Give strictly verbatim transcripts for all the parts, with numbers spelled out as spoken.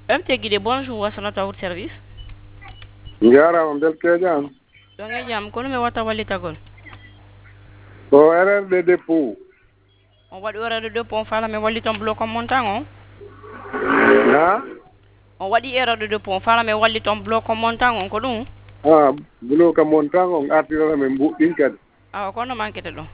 M T Guide bonjour wasanata votre service. Jarama belke jam. Ɗon e jam kono mi watta wallitagol. Ko erreur de dépôt. On waɗi erreur de dépôt on fala mi walliton bloc on montant on. Ha? On waɗi erreur de dépôt on fala mi walliton bloc on montant on ko ɗum. Ah, bloc on montant on artirana men mbuɗɗin kadi. Awa kono mankete ɗon.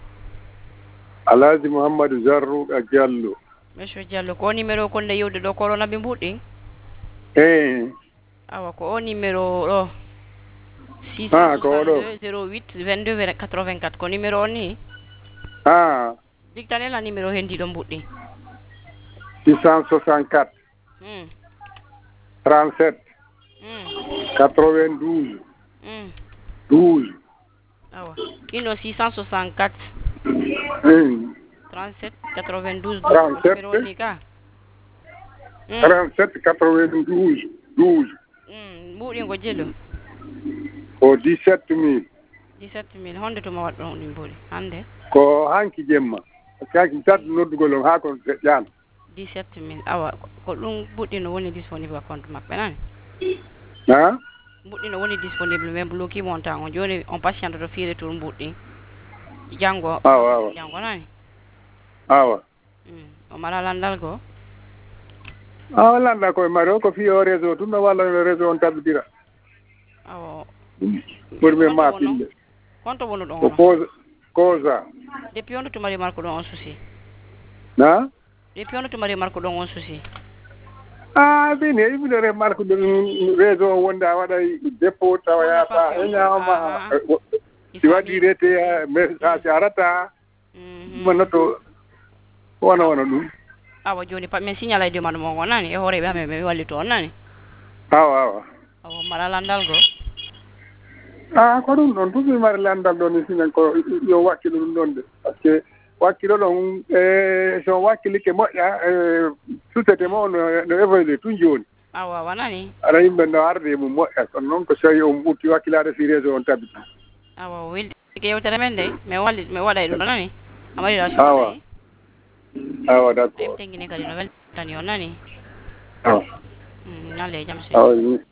Alhaji Mouhamadou Jarruɗa Diallo. Monsieur Diallo ko numéro konde yewde ɗo korona ɓe mbuɗɗi. Eh. Awa ko o numéro ɗo six Ah, cent ko soixante-deux ɗo. zéro huit vingt-deux quatre-vingt-quatre ko numéro on ni. Ah, Dictanela numéro hendiɗo mbuɗɗi. six cent soixante-quatre Hmm. trente-sept Hmm. quatre-vingt-douze Hmm. douze. Awa ino six cent soixante-quatre Hmm. trente-sept quatre-vingt-douze douze ko numéro on ni ka. Hmm. trente-sept quatre-vingt-douze douze. Hmm. Mbuɗi ngo jello. Ko dix-sept mille. dix-sept mille honde tuma waɗ ɗon ɗum mbuɗi hande. Ko hanki jemma. Kaki tat noddugol on ha kon ƴan. dix-sept mille awa ko ɗum mbuɗɗi no woni disponible à compte maɓɓe nani. Ha? mbuɗɗi no woni disponible mais bloqué montant on joni on patiente to fiire tour mbuɗɗi janggo Awa awa. janggo nani. Awa. Hmm. O mala landal go. Ah, landa koye mari o ko fiyo o réseau tun no walla no réseau on tabitira. Awa Ɓuri men ma pille. honto wonu ɗon Ko hono. cause cause. Depuis on tumari marko ɗon on souci. Na? Depuis on tumari marko ɗon on souci. Ah, bine ibine re marque ɗum réseau o wonde a waɗay dépôt tawa yata e ñaama si waɗi rete message arata monoto wona wona ɗum. Awa joni pat min signala e demande mo nani e hoore ɓe amen mi wallito on nani. Awa awa. Awa mara landal go. Ah, ko ɗum ɗon toujours mari landal ɗon ni sinen ko yo wakkilo ɗum ɗon de par ce que wakkilo ɗon e so wakkilike moƴƴa e société mo no no évolué tun joni. Awa awa nani. aɗa yimɓe no arde mum moƴƴa kono noon ko so tawi on ɓurti wakkilade si réseau on tabiti. Awa weldi ke yewtere men de mi walli mi waɗa e ɗum ɗo nani. Amari relation awa awa d' em accord tengini kadi no weltani on nani. awa Hmm. Nalle jam sey. awa